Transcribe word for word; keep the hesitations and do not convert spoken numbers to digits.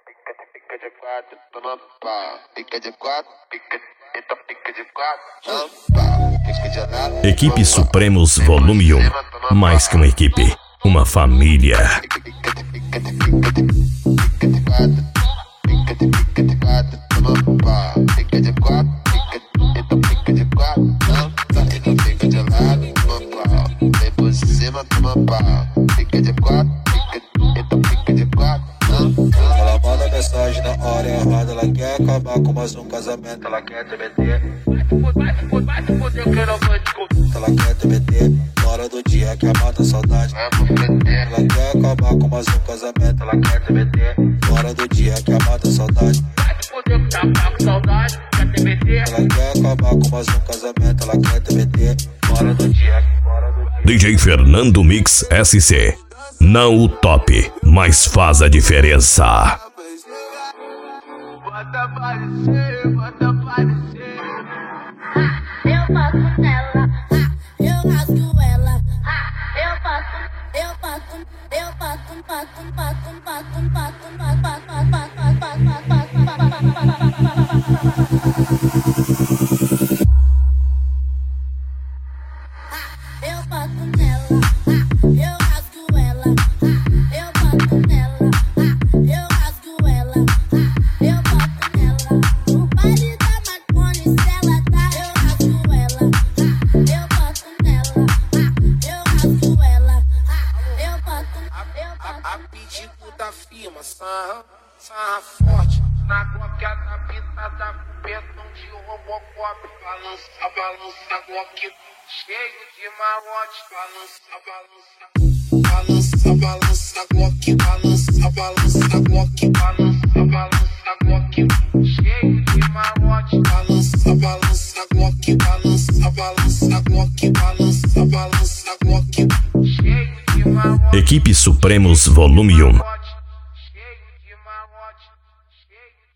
Pica de quatro, toma pau. Pica de quatro, pica, então pica de quatro, toma pau. Pica de lado. Equipe Supremos Volume um. Mais que uma equipe, uma família. Pica de pica de pica de pica de pica de quatro. Pica de pica de quatro, toma pau. Pica de quatro, pica, então pica de quatro, toma pau. Então pica de lado, toma pau. Vem por cima, toma pau. Pica de quatro, pica, então pica de quatro, toma pau. Ela manda mensagem na hora errada, ela quer acabar com mais um casamento, ela quer te meter. Ela quer te meter na hora do dia que mata a saudade. Ela quer acabar com mais um casamento, ela quer te meter na hora do dia que mata a saudade. Ela quer acabar com mais um casamento, ela quer te meter na hora do dia. D J Fernando Mix S C. Não o top, mas faz a diferença. Bota aparecer, bota aparecer. Eu bato nela, eu rasgo ela. Eu bato, eu bato, eu bato, bato, bato, bato, bato, bato, bato, bato, bato, eu bato nela, eu rasgo ela. Eu bato nela, eu rasgo ela. Eu bato nela, no baile da Marconi, se ela tá, eu rasgo ela. Eu bato nela, eu rasgo ela. Eu bato, eu bato. A pedido da firma, sarra, sarra forte. Na glock da pitada, petão de Robocop. Balança, balança, glock cheio de marote. Balança, balança, balança, balança, glock. Balança, balança, glock. Balança, balança, glock cheio de marote. Balança, balança, glock. Balança, balança, glock. Balança, balança, glock cheio de marote. Equipe Supremos Volume um. Cheio de marote, cheio